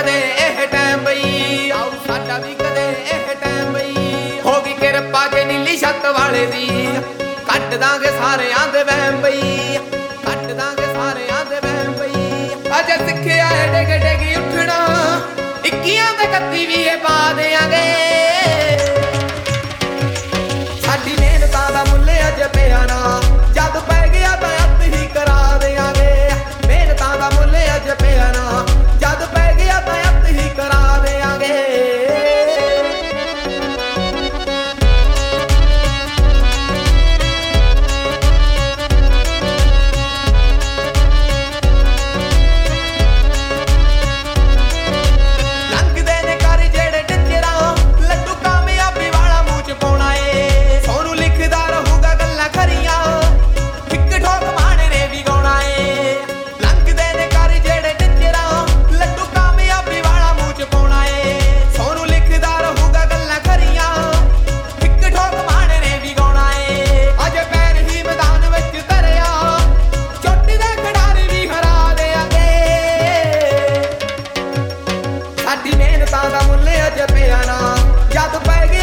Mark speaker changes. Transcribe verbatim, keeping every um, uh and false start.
Speaker 1: कदे एह टाइम बई, आओ साडा भी कदे एह टाइम बई। होगी किरपा जे नीली छत वाले दी, कट दांगे सारे आंदे वहम बई, कट दांगे सारे आंदे वहम बई। अज सिक्खिया है डिग डिग उठना, इक्कियां ते कत्ती भी ये पा देंगे। साडी मेहनतां दा मुल्ल अज पिया ना, जद पै गया तां अत ही करा देंगे। मेहनतां दा मुल्ल अज पिया ना, जद पै गया तां अत ही करा देंगे। साडी मेहनतां दा मुल्ल अज पिया ना, जद पै गया